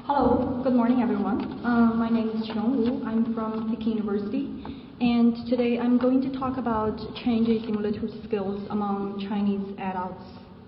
Hello, good morning everyone. My name is Qiong Wu. I'm from Peking University, and today I'm going to talk about changes in literacy skills among Chinese adults.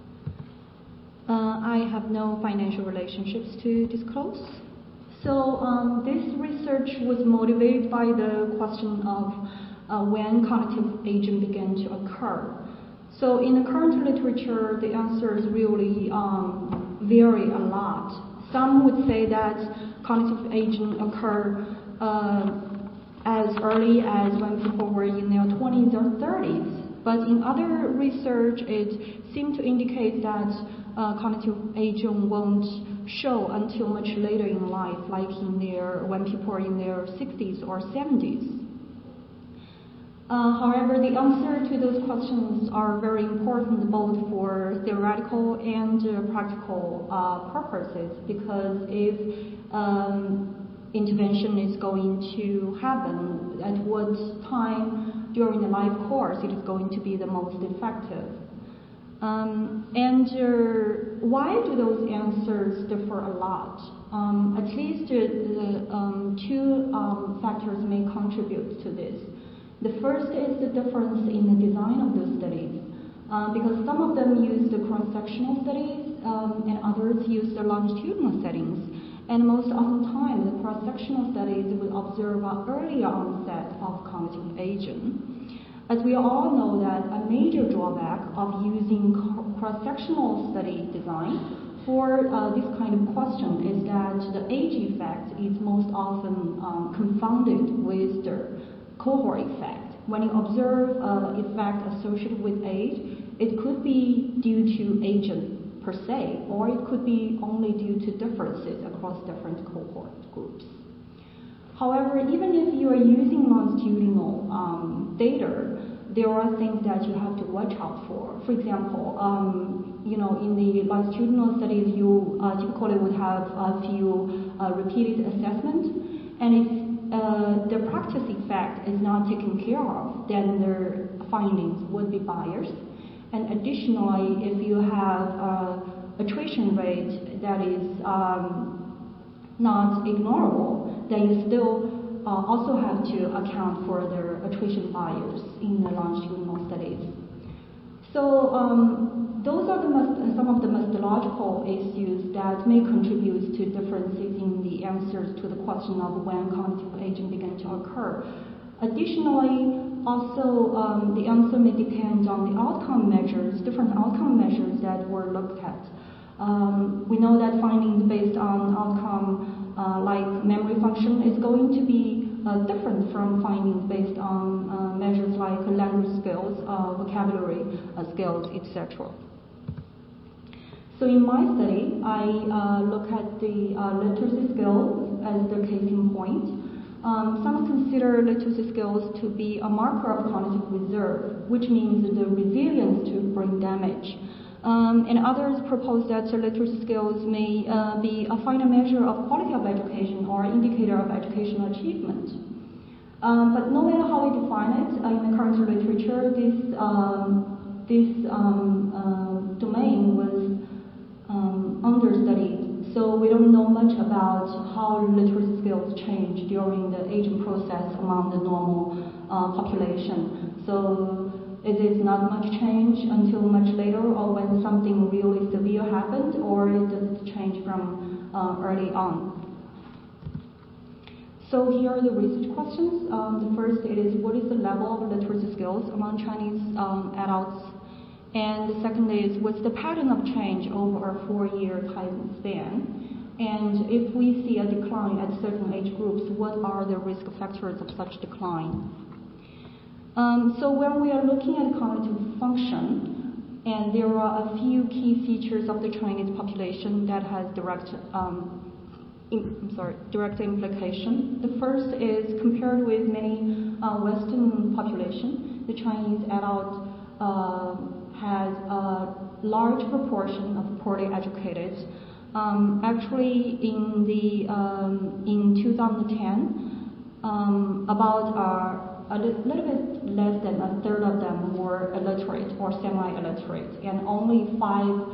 I have no financial relationships to disclose. So this research was motivated by the question of when cognitive aging began to occur. So in the current literature, the answers really vary a lot. Some would say that cognitive aging occur as early as when people were in their 20s or 30s. But in other research, it seemed to indicate that cognitive aging won't show until much later in life, like when people are in their 60s or 70s. However, the answer to those questions are very important both for theoretical and practical purposes, because if intervention is going to happen, at what time during the life course it is going to be the most effective. Why do those answers differ a lot? At least two factors may contribute to this. The first is the difference in the design of those studies, because some of them use the cross-sectional studies and others use the longitudinal settings. And most often time, the cross-sectional studies will observe an earlier onset of cognitive aging. As we all know that a major drawback of using cross-sectional study design for this kind of question is that the age effect is most often confounded with the cohort effect. When you observe effect associated with age, it could be due to agent per se, or it could be only due to differences across different cohort groups. However, even if you are using longitudinal data, there are things that you have to watch out for. For example, in the longitudinal studies, you typically would have a few repeated assessments, and if the practice effect is not taken care of, then their findings would be biased. And additionally, if you have attrition rate that is not ignorable, then you still also have to account for their attrition bias in the longitudinal studies. So those are some of the methodological issues that may contribute to differences in the answers to the question of when cognitive aging began to occur. Additionally, also the answer may depend on the outcome measures, different outcome measures that were looked at. We know that findings based on outcome like memory function is going to be different from findings based on measures like language skills, vocabulary skills, etc. So in my study, I look at the literacy skills as the case in point. Some consider literacy skills to be a marker of cognitive reserve, which means the resilience to brain damage. And others propose that literacy skills may be a final measure of quality of education or indicator of educational achievement. But no matter how we define it, in the current literature, this domain was understudied. So we don't know much about how literacy skills change during the aging process among the normal population. So it is not much change until much later, or when something really severe happened, or does it change from early on? So here are the research questions. The first is, what is the level of literacy skills among Chinese adults? And the second is, what's the pattern of change over a 4-year time span? And if we see a decline at certain age groups, what are the risk factors of such decline? So when we are looking at cognitive function, and there are a few key features of the Chinese population that has direct implication. The first is, compared with many Western population, the Chinese adult has a large proportion of poorly educated. Actually, in 2010, about a little bit less than a third of them were illiterate or semi-illiterate, and only 5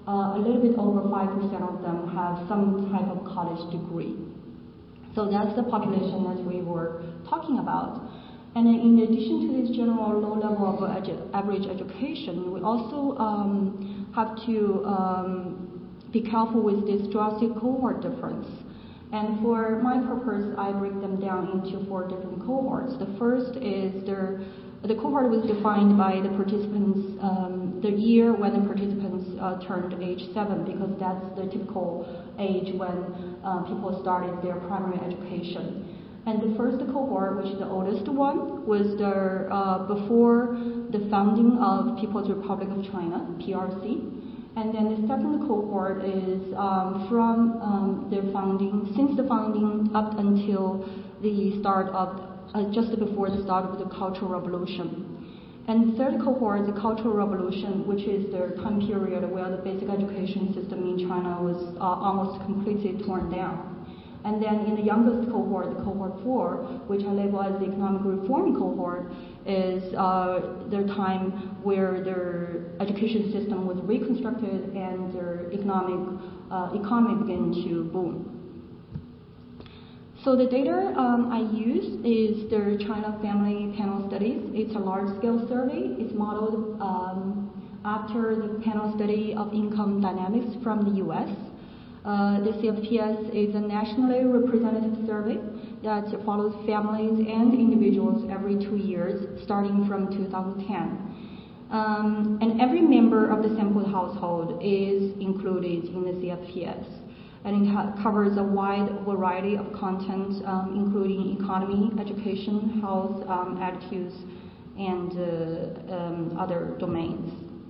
a little bit over 5% of them have some type of college degree. So that's the population that we were talking about. And in addition to this general low level of average education, we also have to be careful with this drastic cohort difference. And for my purpose, I break them down into 4 different cohorts. The first is the cohort was defined by the participants, the year when the participants turned age 7, because that's the typical age when people started their primary education. And the first cohort, which is the oldest one, was before the founding of People's Republic of China, PRC. And then the second cohort is from their founding, since the founding up until the start of, just before the start of the Cultural Revolution. And the third cohort is the Cultural Revolution, which is the time period where the basic education system in China was almost completely torn down. And then in the youngest cohort, the cohort 4, which I label as the economic reform cohort, is their time where their education system was reconstructed and their economy began to boom. So the data I use is the China Family Panel Studies. It's a large-scale survey. It's modeled after the panel study of income dynamics from the US. The CFPS is a nationally representative survey that follows families and individuals every 2 years, starting from 2010. And every member of the sampled household is included in the CFPS. And it covers a wide variety of content, including economy, education, health, attitudes, and other domains.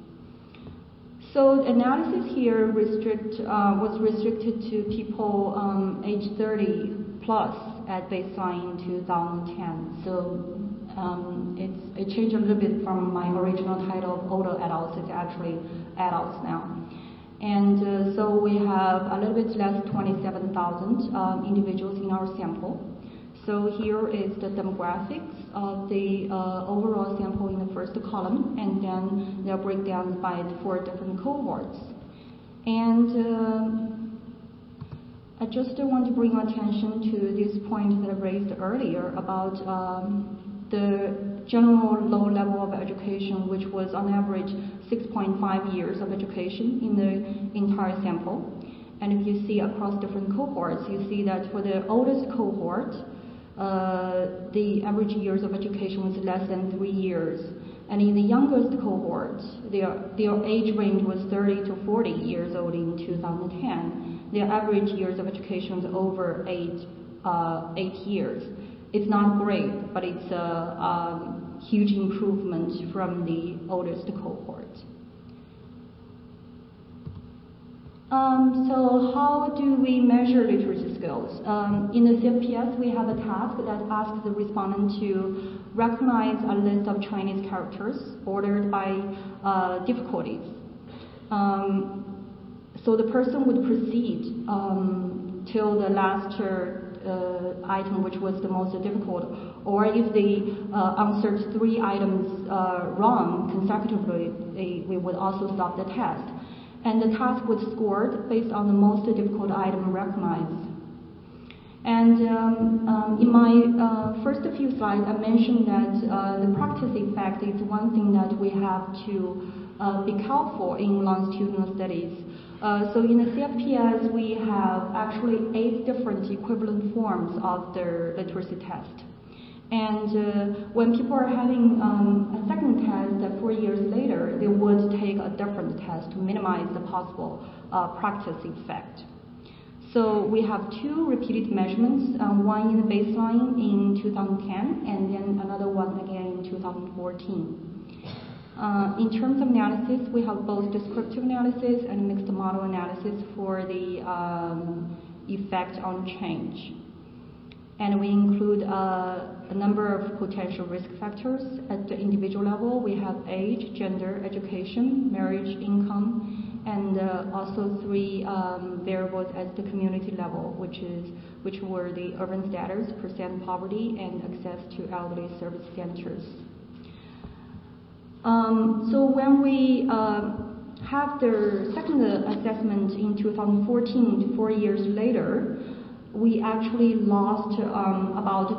So the analysis here was restricted to people age 30 plus at baseline in 2010. So it changed a little bit from my original title of older adults. It's actually adults now. And so we have a little bit less 27,000 individuals in our sample. So here is the demographics of the overall sample in the first column, and then they're breakdown by the 4 different cohorts. And I just want to bring attention to this point that I raised earlier about the general low level of education, which was on average 6.5 years of education in the entire sample. And if you see across different cohorts, you see that for the oldest cohort, the average years of education was less than 3 years. And in the youngest cohort, their age range was 30 to 40 years old in 2010. Their average years of education was over 8 years. It's not great, but it's a huge improvement from the oldest cohort. So how do we measure literacy skills? In the CFPS, we have a task that asks the respondent to recognize a list of Chinese characters ordered by difficulties. So the person would proceed till the last item, which was the most difficult, or if they answered 3 items wrong consecutively, we would also stop the test. And the task was scored based on the most difficult item recognized. And in my first few slides, I mentioned that the practice effect is one thing that we have to be careful in longitudinal studies. So in the CFPS, we have actually 8 different equivalent forms of the literacy test. And when people are having a second test 4 years later, they would take a different test to minimize the possible practice effect. So we have 2 repeated measurements, one in the baseline in 2010 and then another one again in 2014. In terms of analysis, we have both descriptive analysis and mixed model analysis for the effect on change. And we include a number of potential risk factors at the individual level. We have age, gender, education, marriage, income, and also 3 variables at the community level, which were the urban status, percent poverty, and access to elderly service centers. So when we have their second assessment in 2014, 4 years later, we actually lost about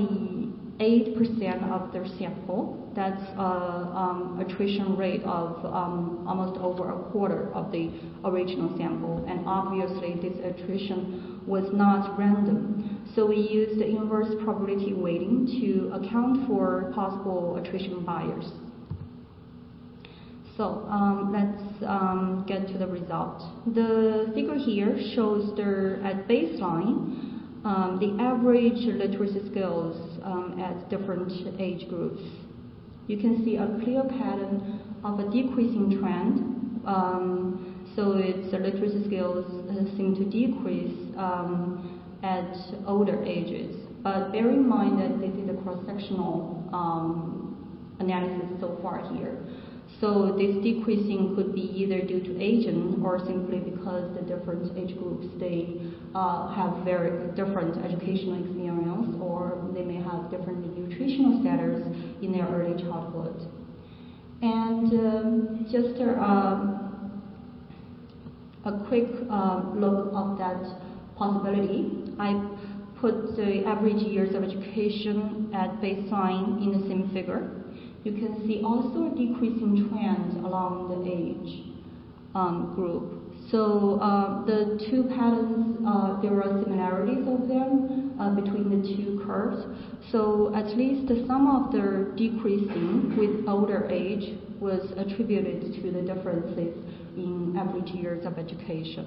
28% of their sample. That's attrition rate of almost over a quarter of the original sample. And obviously, this attrition was not random. So we used the inverse probability weighting to account for possible attrition bias. So let's get to the result. The figure here shows at baseline the average literacy skills at different age groups. You can see a clear pattern of a decreasing trend. So its literacy skills seem to decrease at older ages. But bear in mind that this is a cross-sectional analysis so far here. So this decreasing could be either due to aging or simply because the different age groups, they have very different educational experience, or they may have different nutritional status in their early childhood. And just a quick look of that possibility. I put the average years of education at baseline in the same figure. You can see also a decreasing trend along the age group. So the two patterns, there are similarities of them between the two curves. So at least some of the decreasing with older age was attributed to the differences in average years of education.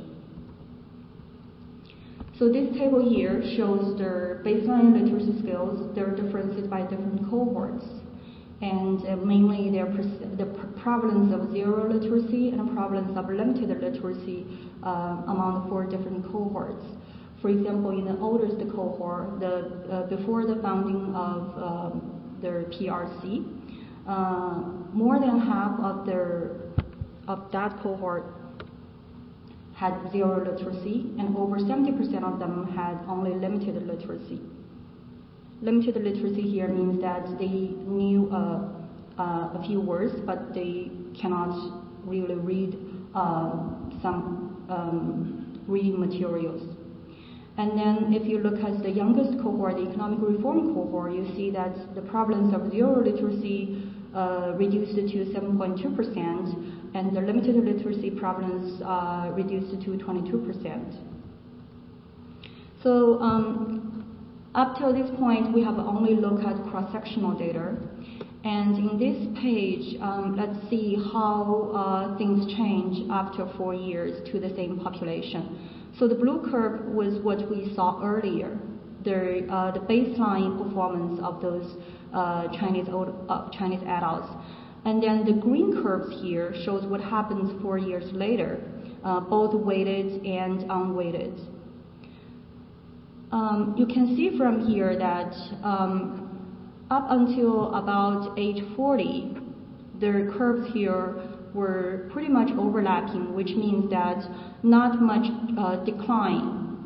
So this table here shows their baseline literacy skills, their differences by different cohorts, and mainly the prevalence of zero literacy and prevalence of limited literacy among the 4 different cohorts. For example, in the oldest cohort, before the founding of their PRC, more than half of that cohort had zero literacy, and over 70% of them had only limited literacy. Limited literacy here means that they knew a few words, but they cannot really read some reading materials. And then if you look at the youngest cohort, the economic reform cohort, you see that the prevalence of zero literacy reduced to 7.2%, and the limited literacy prevalence reduced to 22%. So up till this point, we have only looked at cross-sectional data. And in this page, let's see how things change after 4 years to the same population. So the blue curve was what we saw earlier, the baseline performance of those Chinese adults. And then the green curves here shows what happens 4 years later, both weighted and unweighted. You can see from here that up until about age 40, the curves here were pretty much overlapping, which means that not much decline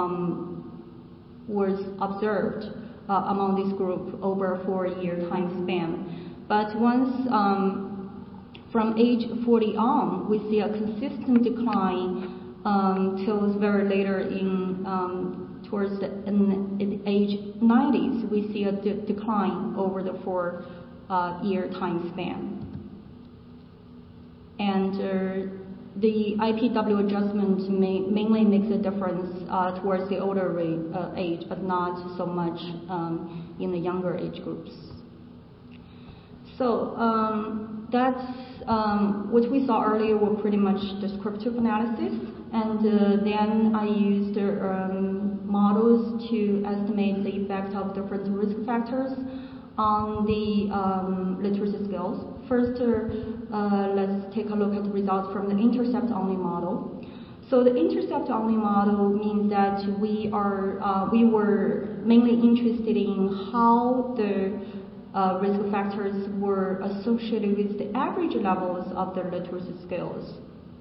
was observed among this group over a 4-year time span. But once from age 40 on, we see a consistent decline till very later towards the age 90s, we see a decline over the 4-year time span. And the IPW adjustment mainly makes a difference towards the older age, but not so much in the younger age groups. So that's what we saw earlier were pretty much descriptive analysis. And then I used models to estimate the effect of different risk factors on the literacy skills. First, let's take a look at the results from the intercept-only model. So the intercept-only model means that we were mainly interested in how the risk factors were associated with the average levels of the literacy skills.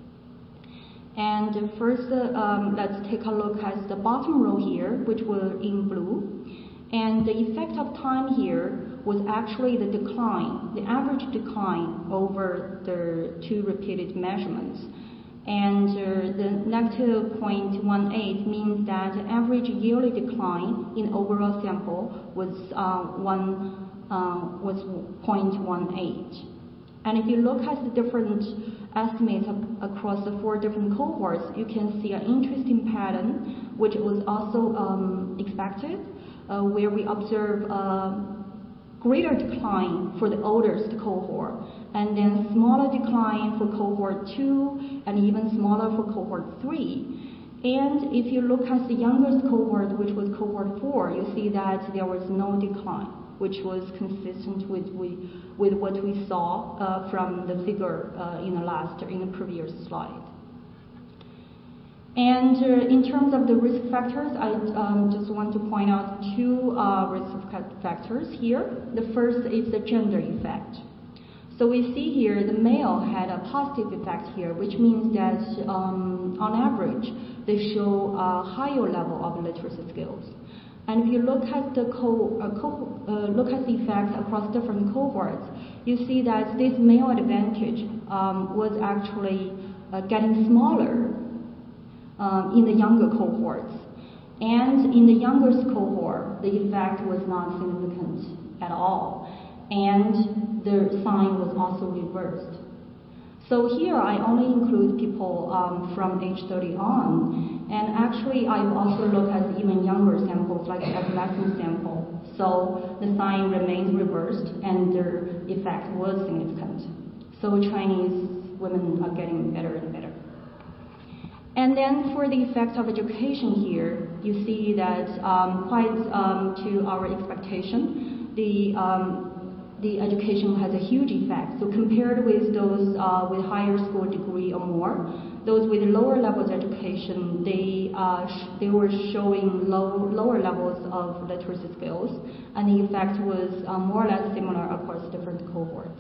And first, let's take a look at the bottom row here, which were in blue. And the effect of time here was actually the decline, the average decline over the 2 repeated measurements. And the negative 0.18 means that the average yearly decline in overall sample was 0.18. And if you look at the different estimates across the 4 different cohorts, you can see an interesting pattern, which was also expected, where we observe greater decline for the oldest cohort, and then smaller decline for cohort 2, and even smaller for cohort 3. And if you look at the youngest cohort, which was cohort 4, you see that there was no decline, which was consistent with what we saw from the figure in the previous slide. And in terms of the risk factors, I just want to point out 2 risk factors here. The first is the gender effect. So we see here the male had a positive effect here, which means that on average they show a higher level of literacy skills. And if you look at the effects across different cohorts, you see that this male advantage was actually getting smaller in the younger cohorts. And in the youngest cohort, the effect was not significant at all. And the sign was also reversed. So here I only include people from age 30 on. And actually I've also looked at even younger samples, like the adolescent sample. So the sign remains reversed and their effect was significant. So Chinese women are getting better and better. And then for the effect of education here, you see that quite to our expectation, the education has a huge effect. So compared with those with higher school degree or more, those with lower levels of education, they were showing lower levels of literacy skills, and the effect was more or less similar across different cohorts.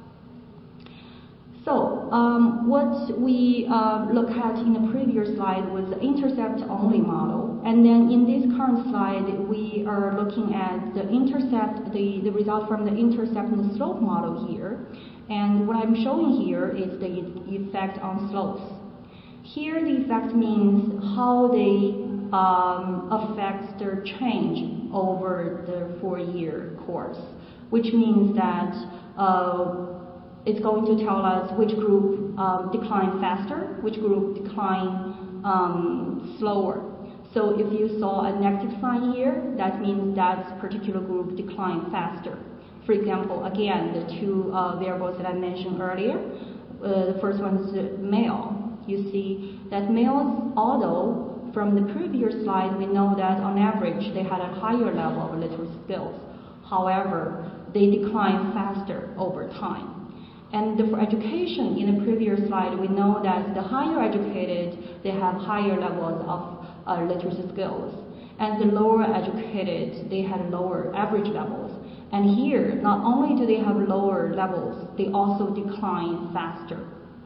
So what we looked at in the previous slide was the intercept-only model. And then in this current slide, we are looking at the intercept, the result from the intercept and the slope model here. And what I'm showing here is the effect on slopes. Here the effect means how they affect their change over the 4-year course, which means that it's going to tell us which group decline faster, which group decline slower. So if you saw a negative sign here, that means that particular group declined faster. For example, again, the 2 variables that I mentioned earlier, the first one is male. You see that males, although from the previous slide we know that on average they had a higher level of literacy skills, however, they decline faster over time. And for education, in the previous slide, we know that the higher educated, they have higher levels of literacy skills. And the lower educated, they had lower average levels. And here, not only do they have lower levels, they also decline faster.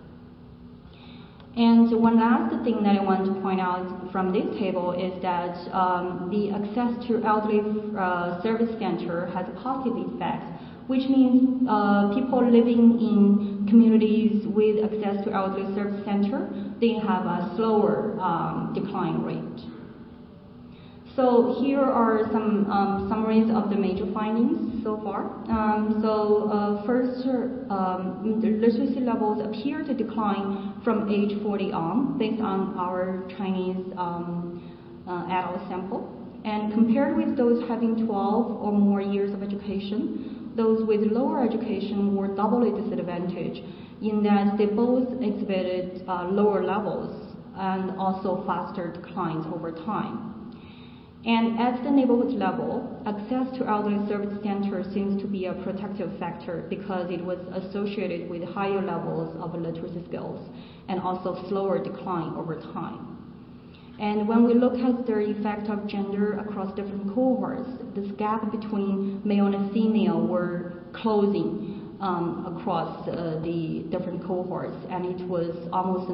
And one last thing that I want to point out from this table is that the access to elderly service center has a positive effect, which means people living in communities with access to elderly service center, they have a slower decline rate. So here are some summaries of the major findings so far. First, the literacy levels appear to decline from age 40 on, based on our Chinese adult sample. And compared with those having 12 or more years of education, those with lower education were doubly disadvantaged in that they both exhibited lower levels and also faster declines over time. And at the neighborhood level, access to elderly service centers seems to be a protective factor because it was associated with higher levels of literacy skills and also slower decline over time. And when we look at the effect of gender across different cohorts, this gap between male and female were closing across the different cohorts, and it was almost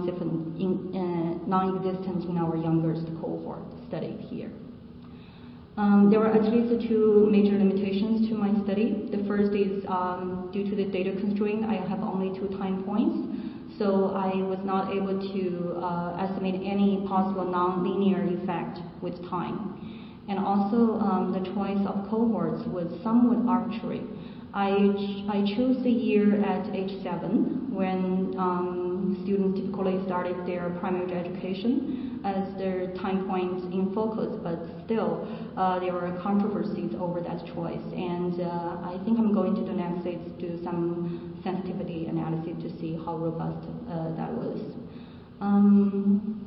non-existent in our youngest cohort studied here. There were at least two major limitations to my study. The first is due to the data constraint, I have only 2 time points, so I was not able to estimate any possible non-linear effect with time. And also, the choice of cohorts was somewhat arbitrary. I chose the year at age 7, when students typically started their primary education as their time point in focus, but still there were controversies over that choice. And I think I'm going to do next is do some sensitivity analysis to see how robust that was.